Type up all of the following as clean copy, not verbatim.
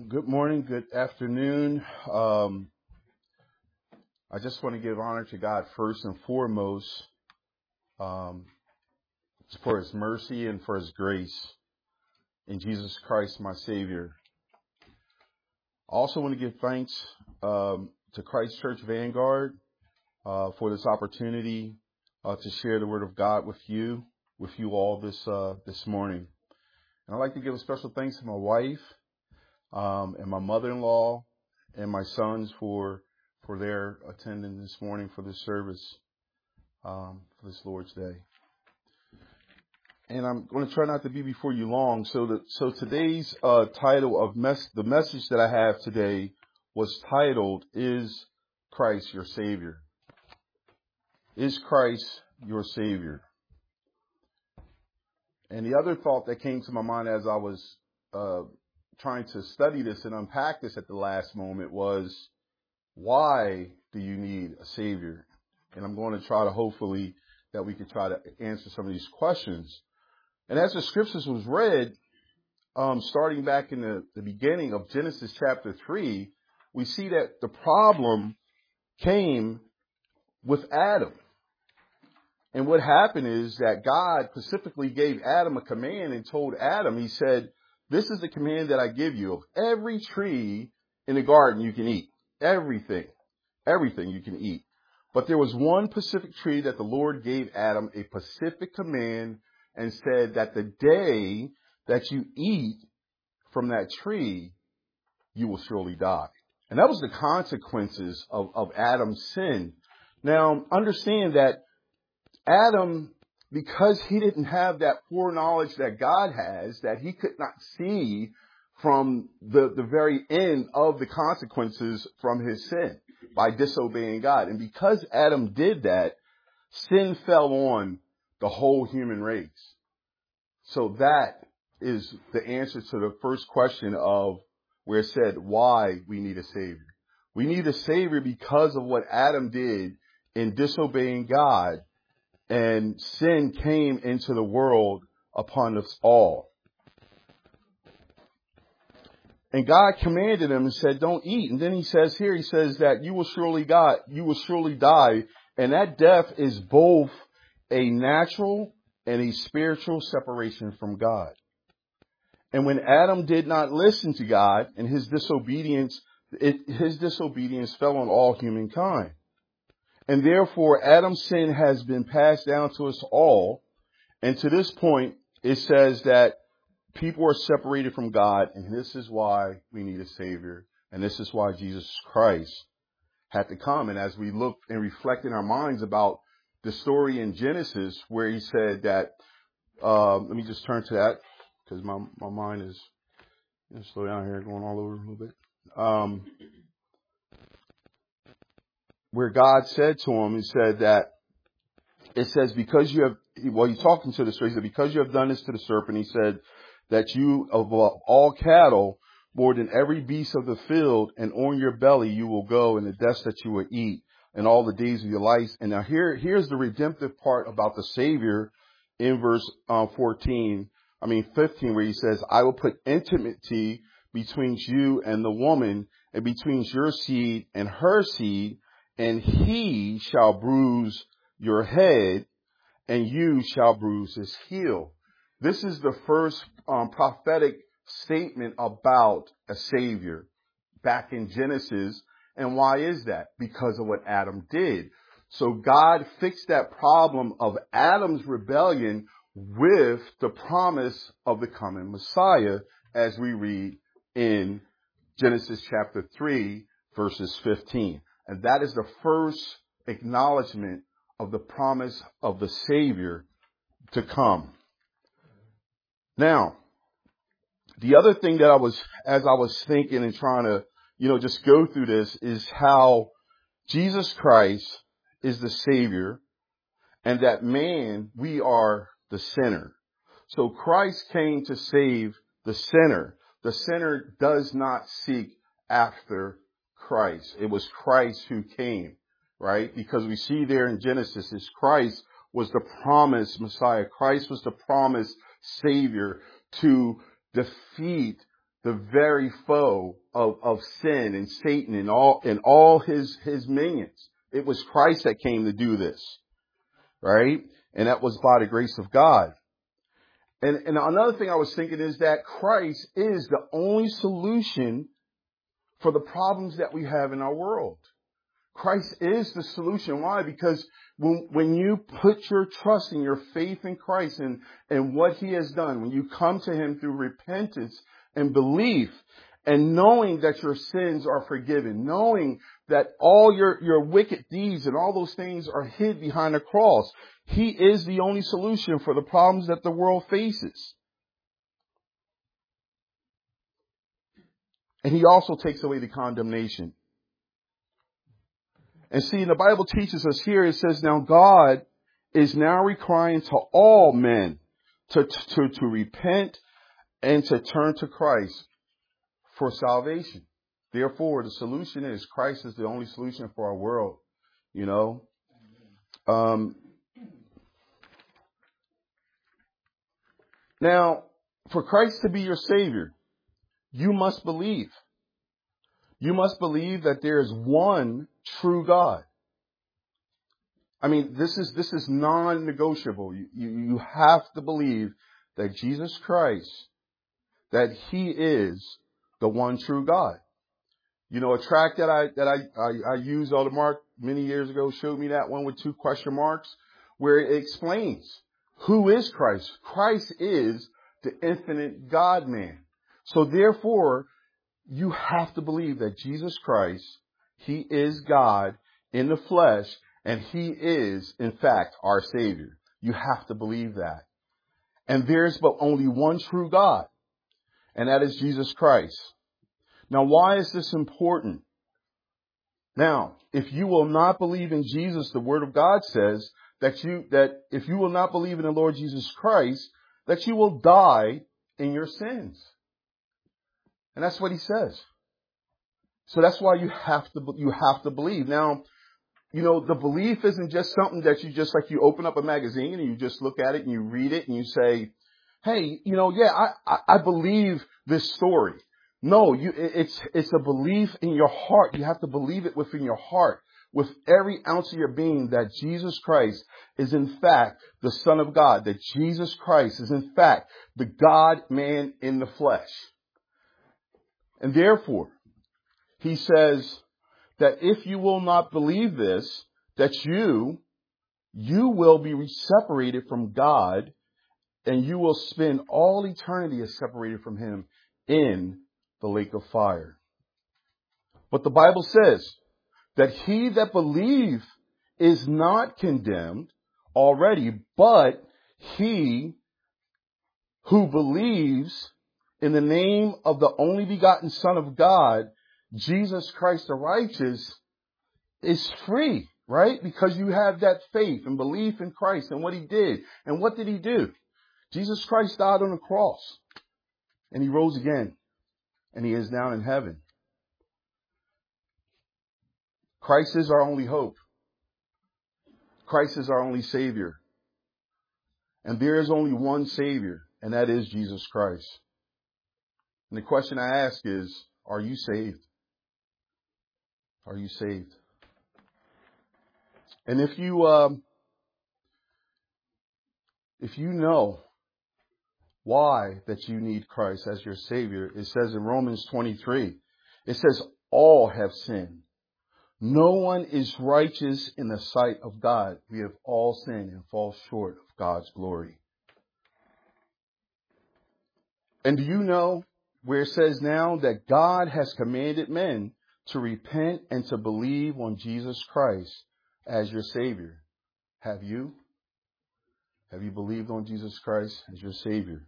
Good morning, good afternoon. I just want to give honor to God first and foremost um, for His mercy and for His grace in Jesus Christ, my Savior. I also want to give thanks to Christ Church Vanguard for this opportunity to share the Word of God with you all this morning. And I'd like to give a special thanks to my wife and my mother-in-law and my sons for their attendance this morning for this service, for this Lord's Day. And I'm going to try not to be before you long. So today's title of the message that I have today was titled, "Is Christ Your Savior?" Is Christ your Savior? And the other thought that came to my mind as I was trying to study this and unpack this at the last moment was, why do you need a Savior? And I'm going to try to hopefully that we could try to answer some of these questions. And as the scriptures was read, starting back in the beginning of Genesis chapter 3, we see that the problem came with Adam. And what happened is that God specifically gave Adam a command and told Adam, he said, "This is the command that I give you. Of every tree in the garden you can eat. Everything you can eat. But there was one specific tree that the Lord gave Adam a specific command and said that the day that you eat from that tree, you will surely die." And that was the consequences of Adam's sin. Now, understand that Adam, because he didn't have that foreknowledge that God has, that he could not see from the very end of the consequences from his sin by disobeying God. And because Adam did that, sin fell on the whole human race. So that is the answer to the first question of where it said why we need a Savior. We need a Savior because of what Adam did in disobeying God. And sin came into the world upon us all. And God commanded him and said, "Don't eat." And then he says that you will surely die. And that death is both a natural and a spiritual separation from God. And when Adam did not listen to God and his disobedience fell on all humankind. And therefore, Adam's sin has been passed down to us all. And to this point, it says that people are separated from God. And this is why we need a Savior. And this is why Jesus Christ had to come. And as we look and reflect in our minds about the story in Genesis where he said that, let me just turn to that because my mind is slow down here, going all over a little bit. Where God said to him, he said that, it says, he's talking to the story, he said, "Because you have done this to the serpent," he said, "that you of all cattle, more than every beast of the field, and on your belly you will go, and the dust that you will eat, and all the days of your life." And now here's the redemptive part about the Savior in verse 15, where he says, "I will put enmity between you and the woman, and between your seed and her seed, and he shall bruise your head, and you shall bruise his heel." This is the first prophetic statement about a Savior back in Genesis. And why is that? Because of what Adam did. So God fixed that problem of Adam's rebellion with the promise of the coming Messiah, as we read in Genesis chapter 3, verses 15. And that is the first acknowledgement of the promise of the Savior to come. Now, the other thing that as I was thinking and trying to, just go through this, is how Jesus Christ is the Savior and that we are the sinner. So Christ came to save the sinner. The sinner does not seek after Christ. It was Christ who came, right? Because we see there in Genesis, Christ was the promised Messiah. Christ was the promised Savior to defeat the very foe of sin and Satan and all his minions. It was Christ that came to do this, right? And that was by the grace of God. And another thing I was thinking is that Christ is the only solution for the problems that we have in our world. Christ is the solution. Why? Because when you put your trust and your faith in Christ and what he has done, when you come to him through repentance and belief and knowing that your sins are forgiven, knowing that all your wicked deeds and all those things are hid behind the cross, he is the only solution for the problems that the world faces. And he also takes away the condemnation. And see, the Bible teaches us here, it says, now God is now requiring to all men to repent and to turn to Christ for salvation. Therefore, the solution is Christ is the only solution for our world, you know. Now, for Christ to be your Savior, you must believe. You must believe that there is one true God. I mean, this is non-negotiable. You have to believe that Jesus Christ, that he is the one true God. You know, a tract that I used, Elder Mark, many years ago showed me that one with 2 question marks where it explains who is Christ. Christ is the infinite God-man. So therefore, you have to believe that Jesus Christ, he is God in the flesh, and he is, in fact, our Savior. You have to believe that. And there's but only one true God, and that is Jesus Christ. Now, why is this important? Now, if you will not believe in Jesus, the Word of God says that if you will not believe in the Lord Jesus Christ, that you will die in your sins. And that's what he says. So that's why you have to believe. Now, you know, the belief isn't just something that you open up a magazine and you just look at it and you read it and you say, hey, you know, yeah, I believe this story. No, it's a belief in your heart. You have to believe it within your heart, with every ounce of your being, that Jesus Christ is in fact the Son of God, that Jesus Christ is in fact the God-man in the flesh. And therefore, he says that if you will not believe this, that you will be separated from God, and you will spend all eternity as separated from him in the lake of fire. But the Bible says that he that believes is not condemned already, but he who believes in the name of the only begotten Son of God, Jesus Christ the righteous, is free, right? Because you have that faith and belief in Christ and what he did. And what did he do? Jesus Christ died on the cross and he rose again and he is now in heaven. Christ is our only hope. Christ is our only Savior. And there is only one Savior, and that is Jesus Christ. And the question I ask is, are you saved? Are you saved? And if you know why that you need Christ as your Savior, it says in Romans 23, it says, all have sinned. No one is righteous in the sight of God. We have all sinned and fall short of God's glory. And do you know where it says now that God has commanded men to repent and to believe on Jesus Christ as your Savior? Have you? Have you believed on Jesus Christ as your Savior?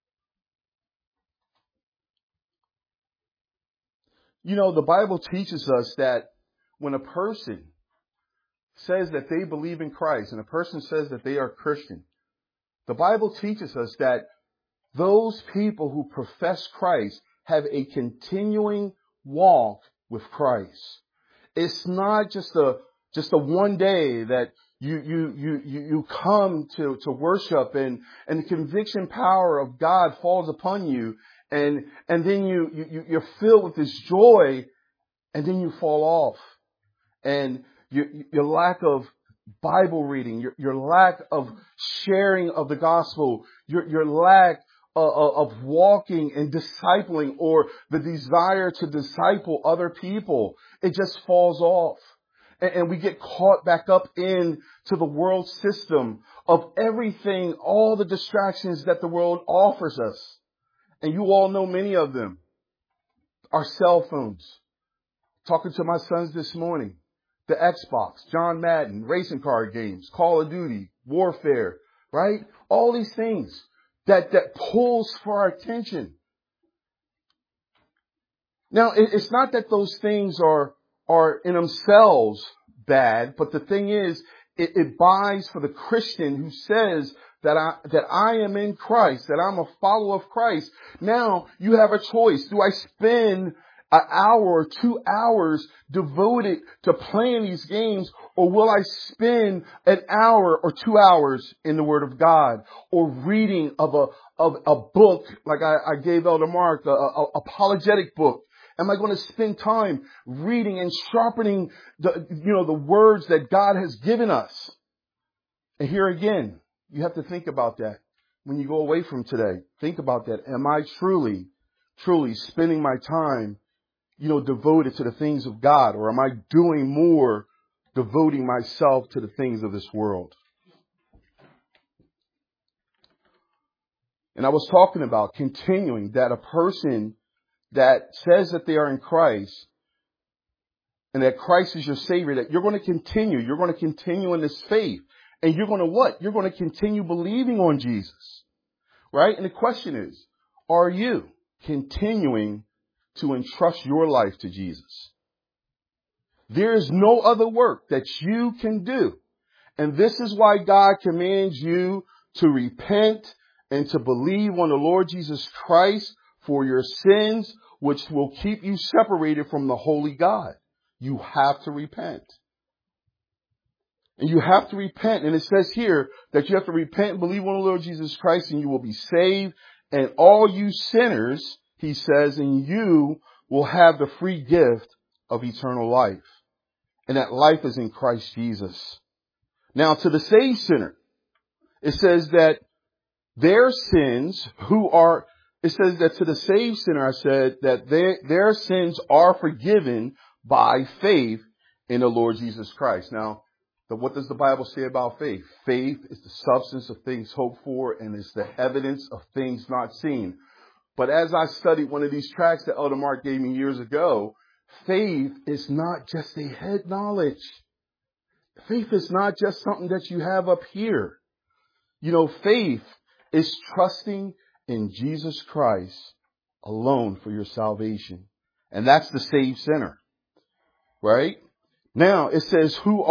You know, the Bible teaches us that when a person says that they believe in Christ and a person says that they are Christian, the Bible teaches us that those people who profess Christ have a continuing walk with Christ. It's not just a one day that you come to worship and the conviction power of God falls upon you and then you're filled with this joy, and then you fall off. And your lack of Bible reading, your lack of sharing of the gospel, your lack of walking and discipling, or the desire to disciple other people, it just falls off. And we get caught back up into the world system of everything, all the distractions that the world offers us. And you all know many of them. Our cell phones. Talking to my sons this morning. The Xbox, John Madden, racing card games, Call of Duty, Warfare, right? All these things that pulls for our attention. Now, it's not that those things are in themselves bad, but the thing is, it buys for the Christian who says that I am in Christ, that I'm a follower of Christ. Now, you have a choice. Do I spend an hour or 2 hours devoted to playing these games, or will I spend an hour or 2 hours in the Word of God, or reading of a book like I gave Elder Mark, a apologetic book? Am I going to spend time reading and sharpening the words that God has given us? And here again, you have to think about that when you go away from today. Think about that. Am I truly spending my time devoted to the things of God, or am I doing more devoting myself to the things of this world? And I was talking about continuing, that a person that says that they are in Christ and that Christ is your Savior, that you're going to continue in this faith, and you're going to what? You're going to continue believing on Jesus, right? And the question is, are you continuing to entrust your life to Jesus? There is no other work that you can do. And this is why God commands you to repent and to believe on the Lord Jesus Christ for your sins, which will keep you separated from the holy God. You have to repent. And you have to repent. And it says here that you have to repent and believe on the Lord Jesus Christ, and you will be saved. And all you sinners, he says, and you will have the free gift of eternal life. And that life is in Christ Jesus. Now, to the saved sinner, it says that their sins it says that to the saved sinner, I said that their sins are forgiven by faith in the Lord Jesus Christ. Now, what does the Bible say about faith? Faith is the substance of things hoped for, and is the evidence of things not seen. But as I studied one of these tracts that Elder Mark gave me years ago, faith is not just a head knowledge. Faith is not just something that you have up here. Faith is trusting in Jesus Christ alone for your salvation. And that's the saved sinner. Right? Now, it says, who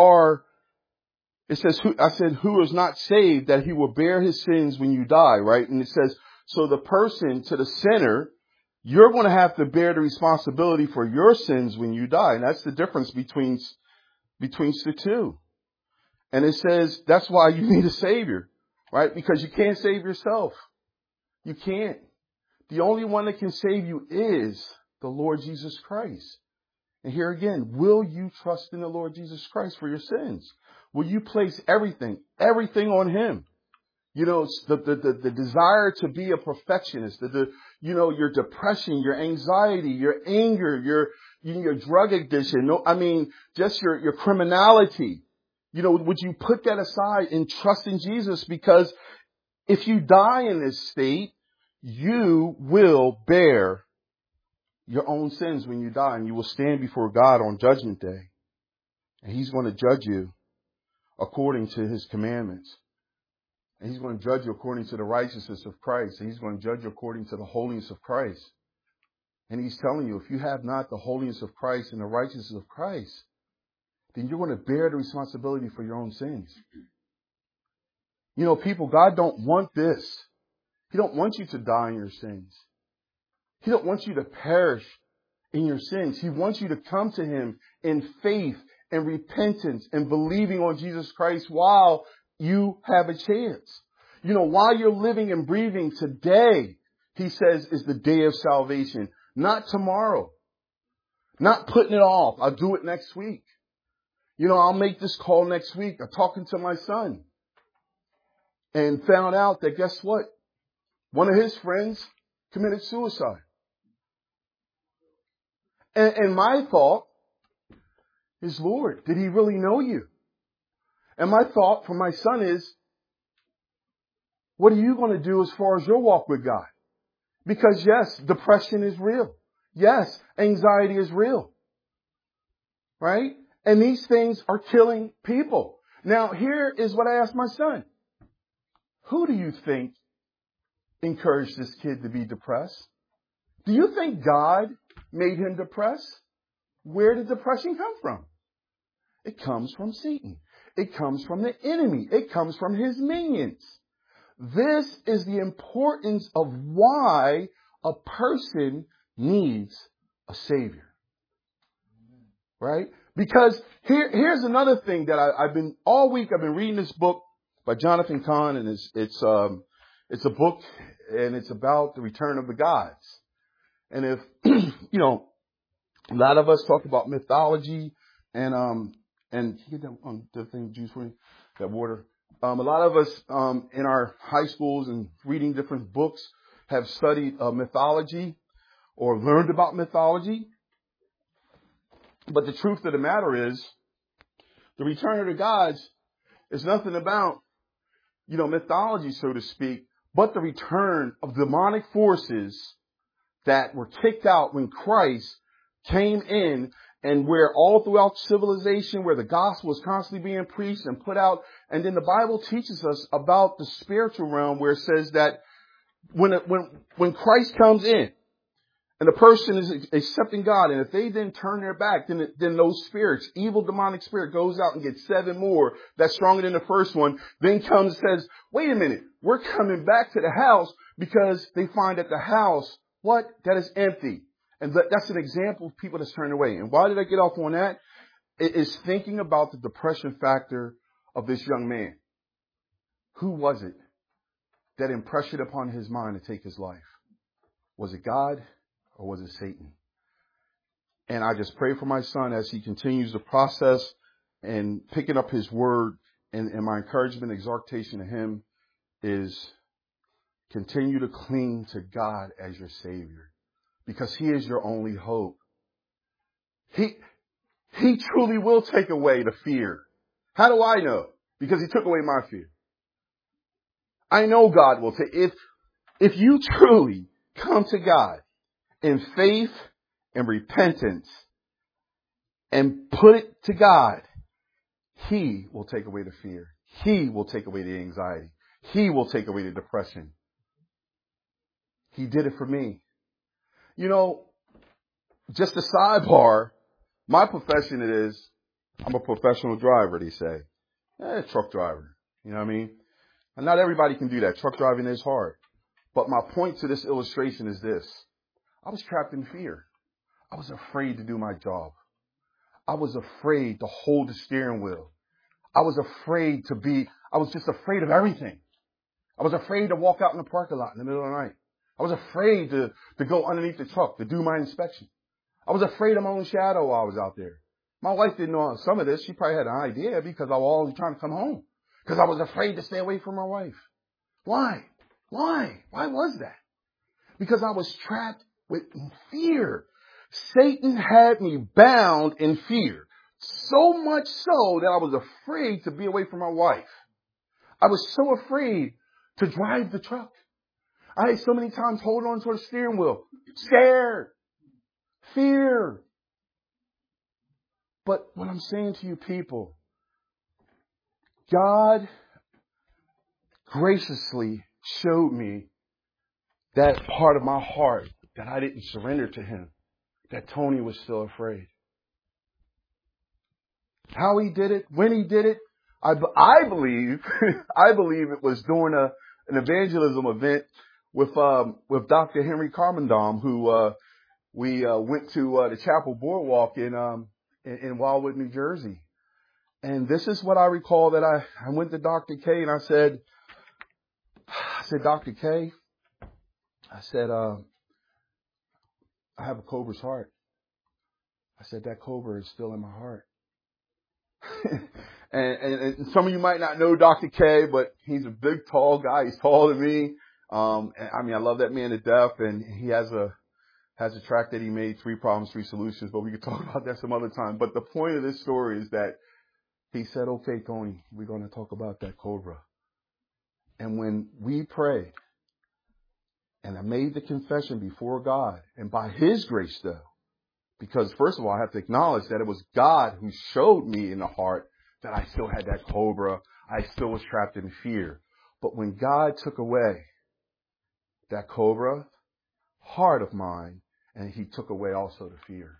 is not saved, that he will bear his sins when you die, right? And it says, so the person, to the sinner, you're going to have to bear the responsibility for your sins when you die. And that's the difference between the two. And it says, that's why you need a Savior, right? Because you can't save yourself. You can't. The only one that can save you is the Lord Jesus Christ. And here again, will you trust in the Lord Jesus Christ for your sins? Will you place everything on Him? The desire to be a perfectionist, your depression, your anxiety, your anger, your drug addiction, just your criminality. Would you put that aside and trust in Jesus? Because if you die in this state, you will bear your own sins when you die, and you will stand before God on Judgment Day. And He's going to judge you according to His commandments. And He's going to judge you according to the righteousness of Christ. And He's going to judge you according to the holiness of Christ. And He's telling you, if you have not the holiness of Christ and the righteousness of Christ, then you're going to bear the responsibility for your own sins. People, God don't want this. He don't want you to die in your sins. He don't want you to perish in your sins. He wants you to come to Him in faith and repentance and believing on Jesus Christ while you have a chance. While you're living and breathing today, he says, is the day of salvation. Not tomorrow. Not putting it off. I'll do it next week. I'll make this call next week. I'm talking to my son and found out that, guess what? One of his friends committed suicide. And my thought is, Lord, did he really know you? And my thought for my son is, what are you going to do as far as your walk with God? Because yes, depression is real. Yes, anxiety is real. Right? And these things are killing people. Now, here is what I asked my son. Who do you think encouraged this kid to be depressed? Do you think God made him depressed? Where did depression come from? It comes from Satan. It comes from the enemy. It comes from his minions. This is the importance of why a person needs a Savior. Right? Because here's another thing that I've been reading this book by Jonathan Cahn, and it's a book, and it's about the return of the gods. And if a lot of us talk about mythology, and can you get that the thing juice for me, that water. A lot of us in our high schools and reading different books have studied mythology or learned about mythology. But the truth of the matter is, the return of the gods is nothing about, mythology, so to speak, but the return of demonic forces that were kicked out when Christ came in, and where all throughout civilization, where the gospel is constantly being preached and put out. And then the Bible teaches us about the spiritual realm, where it says that when Christ comes in, and the person is accepting God, and if they then turn their back, then those spirits, evil demonic spirit, goes out and gets 7 more that's stronger than the first one, then comes and says, wait a minute, we're coming back to the house, because they find that the house, that is empty. And that's an example of people that's turned away. And why did I get off on that? It is thinking about the depression factor of this young man. Who was it that impressed it upon his mind to take his life? Was it God? Or was it Satan? And I just pray for my son as he continues the process and picking up his word. And my encouragement, exhortation to him is continue to cling to God as your Savior, because he is your only hope. He truly will take away the fear. How do I know? Because he took away my fear. I know God will take, if you truly come to God in faith and repentance and put it to God, he will take away the fear. He will take away the anxiety. He will take away the depression. He did it for me. Just a sidebar, my profession is, I'm a professional driver, they say. Truck driver. You know what I mean? And not everybody can do that. Truck driving is hard. But my point to this illustration is this. I was trapped in fear. I was afraid to do my job. I was afraid to hold the steering wheel. I was just afraid of everything. I was afraid to walk out in the parking lot in the middle of the night. I was afraid to go underneath the truck to do my inspection. I was afraid of my own shadow while I was out there. My wife didn't know some of this. She probably had an idea, because I was always trying to come home. Because I was afraid to stay away from my wife. Why? Why was that? Because I was trapped with fear. Satan had me bound in fear. So much so that I was afraid to be away from my wife. I was so afraid to drive the truck. I had so many times hold on to the steering wheel. Scared. Fear. But what I'm saying to you people, God graciously showed me that part of my heart that I didn't surrender to him, that Tony was still afraid. How he did it, when he did it, I believe it was during an evangelism event with Dr. Henry Carmendom, who we went to the Chapel Boardwalk in Wildwood, New Jersey. And this is what I recall, that I went to Dr. K and I said, Dr. K, I said, I have a cobra's heart. I said, that cobra is still in my heart. and some of you might not know Dr. K, but he's a big, tall guy. He's taller than me. And I mean, I love that man to death, and he has a track that he made, 3 Problems, 3 Solutions, but we could talk about that some other time. But the point of this story is that he said, okay, Tony, we're going to talk about that cobra. And when we prayed, and I made the confession before God, and by His grace though, because first of all, I have to acknowledge that it was God who showed me in the heart that I still had that cobra. I still was trapped in fear. But when God took away that cobra heart of mine, and He took away also the fear.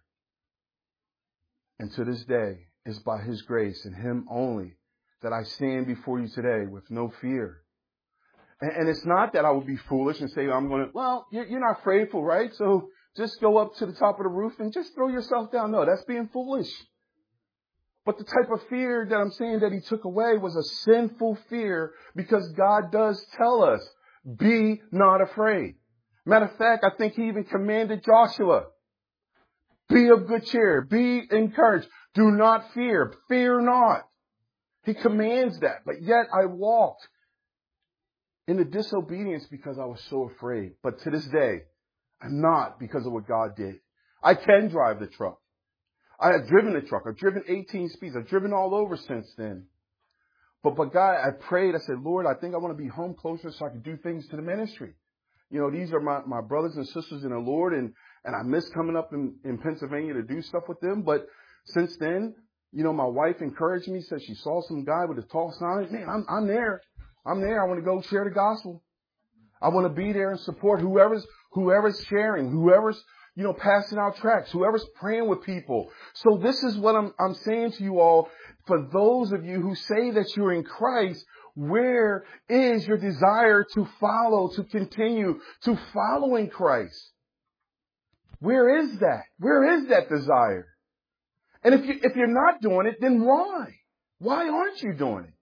And to this day, it's by His grace and Him only that I stand before you today with no fear. And it's not that I would be foolish and say, you're not faithful, right? So just go up to the top of the roof and just throw yourself down. No, that's being foolish. But the type of fear that I'm saying that He took away was a sinful fear, because God does tell us, be not afraid. Matter of fact, I think He even commanded Joshua, be of good cheer, be encouraged, do not fear, fear not. He commands that, but yet I walked in the disobedience because I was so afraid. But to this day, I'm not, because of what God did. I can drive the truck. I have driven the truck. I've driven 18 speeds. I've driven all over since then. But God, I prayed. I said, Lord, I think I want to be home closer so I can do things to the ministry. You know, these are my brothers and sisters in the Lord, and I miss coming up in Pennsylvania to do stuff with them. But since then, you know, my wife encouraged me, said she saw some guy with a tall sign. Man, I'm there. I'm there. I want to go share the gospel. I want to be there and support whoever's sharing, whoever's, you know, passing out tracts, whoever's praying with people. So this is what I'm saying to you all. For those of you who say that you're in Christ, where is your desire to follow, to continue to follow in Christ? Where is that? Where is that desire? And if you're not doing it, then why? Why aren't you doing it?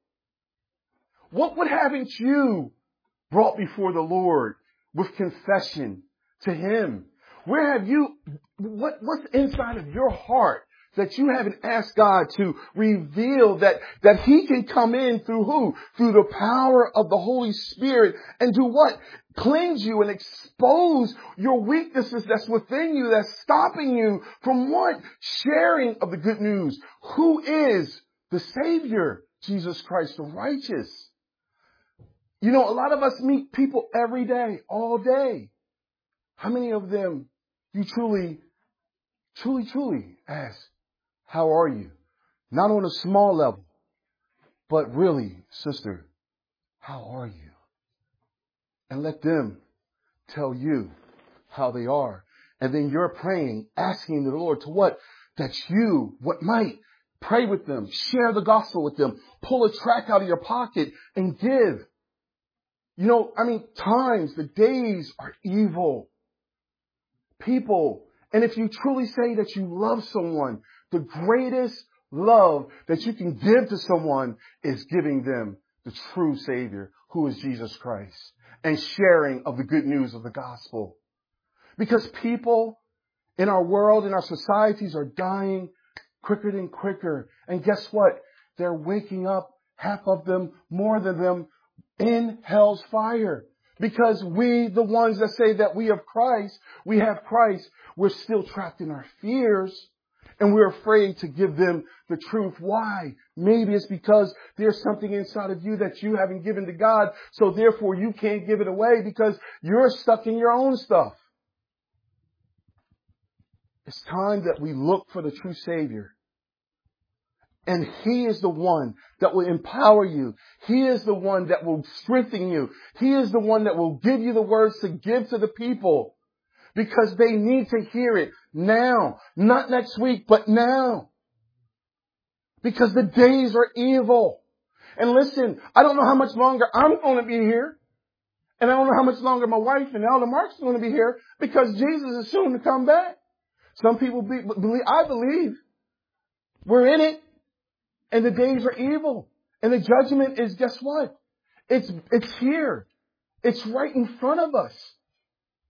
What haven't you brought before the Lord with confession to Him? Where have you, what's inside of your heart that you haven't asked God to reveal that He can come in through who? Through the power of the Holy Spirit, and do what? Cleanse you and expose your weaknesses that's within you, that's stopping you from what? Sharing of the good news. Who is the Savior? Jesus Christ, the righteous. You know, a lot of us meet people every day, all day. How many of them you truly ask, how are you? Not on a small level, but really, sister, how are you? And let them tell you how they are. And then you're praying, asking the Lord to what? That you, what might, pray with them, share the gospel with them, pull a tract out of your pocket and give. You know, I mean, the days are evil. People, and if you truly say that you love someone, the greatest love that you can give to someone is giving them the true Savior, who is Jesus Christ, and sharing of the good news of the gospel. Because people in our world, in our societies, are dying quicker than quicker. And guess what? They're waking up, half of them, more than them, in hell's fire. Because we, the ones that say that we have Christ, we're still trapped in our fears, and we're afraid to give them the truth. Why? Maybe it's because there's something inside of you that you haven't given to God, so therefore you can't give it away because you're stuck in your own stuff. It's time that we look for the true Savior. And He is the one that will empower you. He is the one that will strengthen you. He is the one that will give you the words to give to the people, because they need to hear it now, not next week, but now. Because the days are evil. And listen, I don't know how much longer I'm going to be here. And I don't know how much longer my wife and Elder Mark's going to be here, because Jesus is soon to come back. Some people believe, I believe we're in it. And the days are evil. And the judgment is, guess what? It's here. It's right in front of us.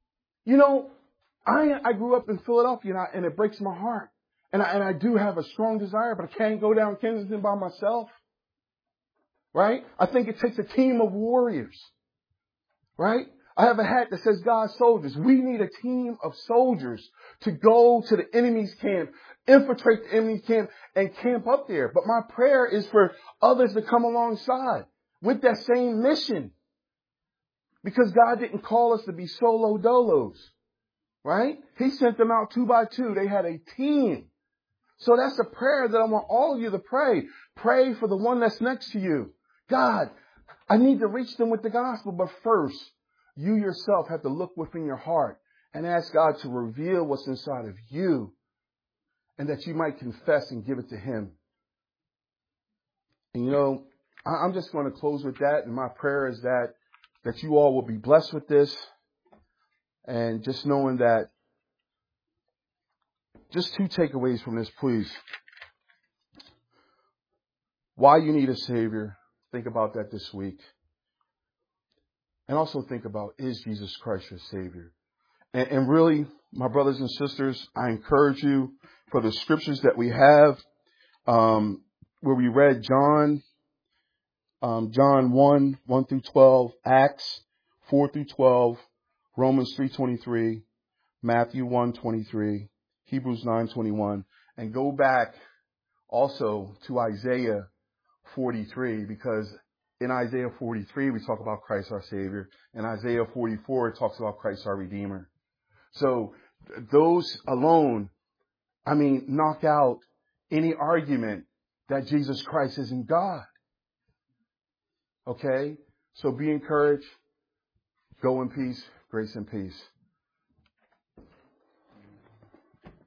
You know, I grew up in Philadelphia and it breaks my heart. And I do have a strong desire, but I can't go down Kensington by myself. Right? I think it takes a team of warriors. Right? I have a hat that says God's soldiers. We need a team of soldiers to go to the enemy's camp, infiltrate the enemy's camp, and camp up there. But my prayer is for others to come alongside with that same mission. Because God didn't call us to be solo dolos. Right? He sent them out 2 by 2. They had a team. So that's a prayer that I want all of you to pray. Pray for the one that's next to you. God, I need to reach them with the gospel, but first, you yourself have to look within your heart and ask God to reveal what's inside of you and that you might confess and give it to Him. And you know, I'm just going to close with that. And my prayer is that you all will be blessed with this. And just knowing that, just 2 takeaways from this, please. Why you need a Savior. Think about that this week. And also think about, is Jesus Christ your Savior? And really, my brothers and sisters, I encourage you for the scriptures that we have, where we read John 1 through 12, Acts 4 through 12, Romans 3:23, Matthew 1:23, Hebrews 9:21, and go back also to Isaiah 43, because in Isaiah 43 we talk about Christ our Savior. In Isaiah 44 it talks about Christ our Redeemer. So those alone, knock out any argument that Jesus Christ isn't God. Okay? So be encouraged. Go in peace. Grace and peace.